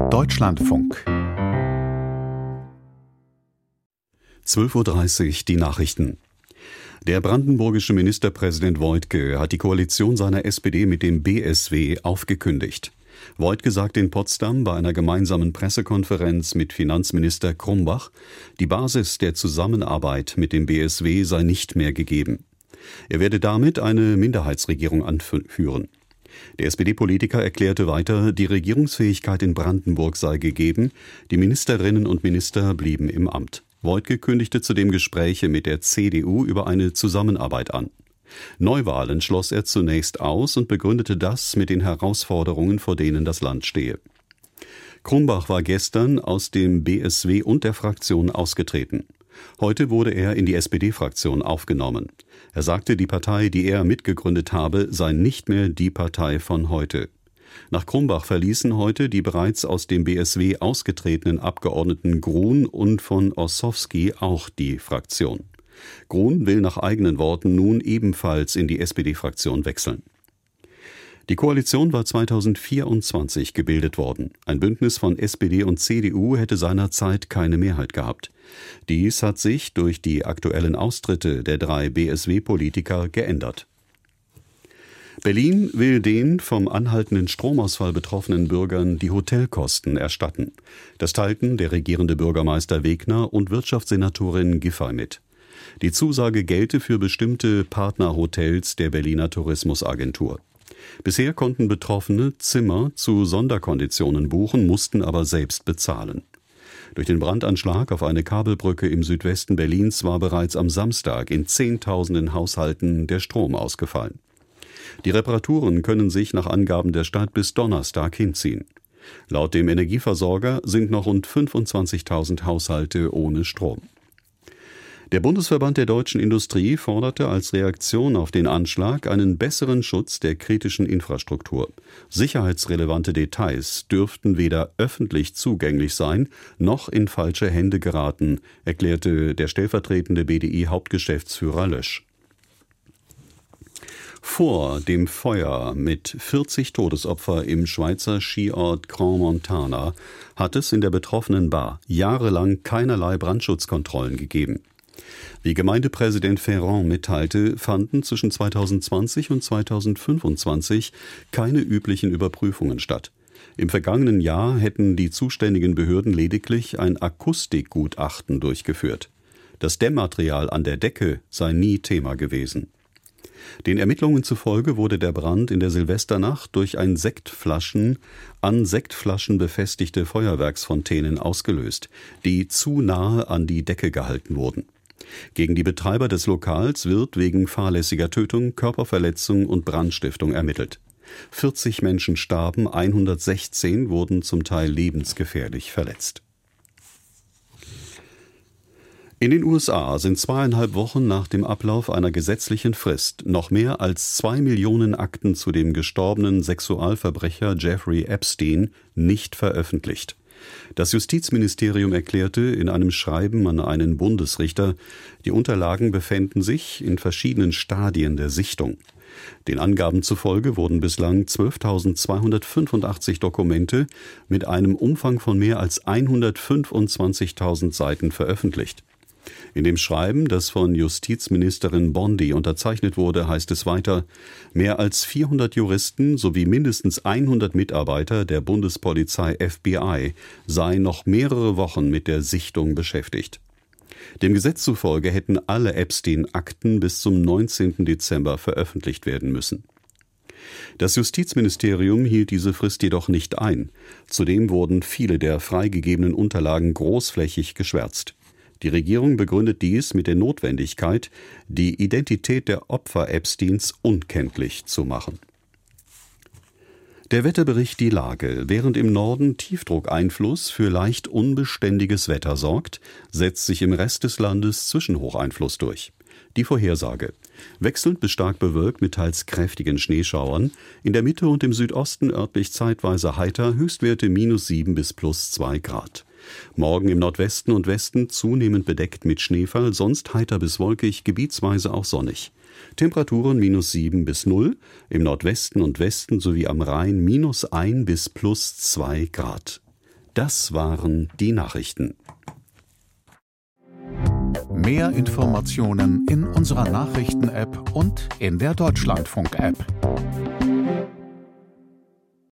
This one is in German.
Deutschlandfunk. 12:30 Uhr die Nachrichten. Der brandenburgische Ministerpräsident Woidke hat die Koalition seiner SPD mit dem BSW aufgekündigt. Woidke sagte in Potsdam bei einer gemeinsamen Pressekonferenz mit Finanzminister Krumbach, die Basis der Zusammenarbeit mit dem BSW sei nicht mehr gegeben. Er werde damit eine Minderheitsregierung anführen. Der SPD-Politiker erklärte weiter, die Regierungsfähigkeit in Brandenburg sei gegeben, die Ministerinnen und Minister blieben im Amt. Woidke kündigte zudem Gespräche mit der CDU über eine Zusammenarbeit an. Neuwahlen schloss er zunächst aus und begründete das mit den Herausforderungen, vor denen das Land stehe. Krumbach war gestern aus dem BSW und der Fraktion ausgetreten. Heute wurde er in die SPD-Fraktion aufgenommen. Er sagte, die Partei, die er mitgegründet habe, sei nicht mehr die Partei von heute. Nach Krumbach verließen heute die bereits aus dem BSW ausgetretenen Abgeordneten Gruhn und von Ossowski auch die Fraktion. Gruhn will nach eigenen Worten nun ebenfalls in die SPD-Fraktion wechseln. Die Koalition war 2024 gebildet worden. Ein Bündnis von SPD und CDU hätte seinerzeit keine Mehrheit gehabt. Dies hat sich durch die aktuellen Austritte der 3 BSW-Politiker geändert. Berlin will den vom anhaltenden Stromausfall betroffenen Bürgern die Hotelkosten erstatten. Das teilten der regierende Bürgermeister Wegner und Wirtschaftssenatorin Giffey mit. Die Zusage gelte für bestimmte Partnerhotels der Berliner Tourismusagentur. Bisher konnten Betroffene Zimmer zu Sonderkonditionen buchen, mussten aber selbst bezahlen. Durch den Brandanschlag auf eine Kabelbrücke im Südwesten Berlins war bereits am Samstag in Zehntausenden Haushalten der Strom ausgefallen. Die Reparaturen können sich nach Angaben der Stadt bis Donnerstag hinziehen. Laut dem Energieversorger sind noch rund 25.000 Haushalte ohne Strom. Der Bundesverband der deutschen Industrie forderte als Reaktion auf den Anschlag einen besseren Schutz der kritischen Infrastruktur. Sicherheitsrelevante Details dürften weder öffentlich zugänglich sein, noch in falsche Hände geraten, erklärte der stellvertretende BDI-Hauptgeschäftsführer Lösch. Vor dem Feuer mit 40 Todesopfer im Schweizer Skiort Crans Montana hat es in der betroffenen Bar jahrelang keinerlei Brandschutzkontrollen gegeben. Wie Gemeindepräsident Ferrand mitteilte, fanden zwischen 2020 und 2025 keine üblichen Überprüfungen statt. Im vergangenen Jahr hätten die zuständigen Behörden lediglich ein Akustikgutachten durchgeführt. Das Dämmmaterial an der Decke sei nie Thema gewesen. Den Ermittlungen zufolge wurde der Brand in der Silvesternacht durch an Sektflaschen befestigte Feuerwerksfontänen ausgelöst, die zu nahe an die Decke gehalten wurden. Gegen die Betreiber des Lokals wird wegen fahrlässiger Tötung, Körperverletzung und Brandstiftung ermittelt. 40 Menschen starben, 116 wurden zum Teil lebensgefährlich verletzt. In den USA sind 2,5 Wochen nach dem Ablauf einer gesetzlichen Frist noch mehr als 2 Millionen Akten zu dem gestorbenen Sexualverbrecher Jeffrey Epstein nicht veröffentlicht. Das Justizministerium erklärte in einem Schreiben an einen Bundesrichter, die Unterlagen befänden sich in verschiedenen Stadien der Sichtung. Den Angaben zufolge wurden bislang 12.285 Dokumente mit einem Umfang von mehr als 125.000 Seiten veröffentlicht. In dem Schreiben, das von Justizministerin Bondi unterzeichnet wurde, heißt es weiter, mehr als 400 Juristen sowie mindestens 100 Mitarbeiter der Bundespolizei FBI seien noch mehrere Wochen mit der Sichtung beschäftigt. Dem Gesetz zufolge hätten alle Epstein-Akten bis zum 19. Dezember veröffentlicht werden müssen. Das Justizministerium hielt diese Frist jedoch nicht ein. Zudem wurden viele der freigegebenen Unterlagen großflächig geschwärzt. Die Regierung begründet dies mit der Notwendigkeit, die Identität der Opfer Epsteins unkenntlich zu machen. Der Wetterbericht die Lage. Während im Norden Tiefdruckeinfluss für leicht unbeständiges Wetter sorgt, setzt sich im Rest des Landes Zwischenhocheinfluss durch. Die Vorhersage. Wechselnd bis stark bewölkt mit teils kräftigen Schneeschauern. In der Mitte und im Südosten örtlich zeitweise heiter, Höchstwerte -7 bis +2 Grad. Morgen im Nordwesten und Westen zunehmend bedeckt mit Schneefall, sonst heiter bis wolkig, gebietsweise auch sonnig. Temperaturen -7 bis 0, im Nordwesten und Westen sowie am Rhein -1 bis +2 Grad. Das waren die Nachrichten. Mehr Informationen in unserer Nachrichten-App und in der Deutschlandfunk-App.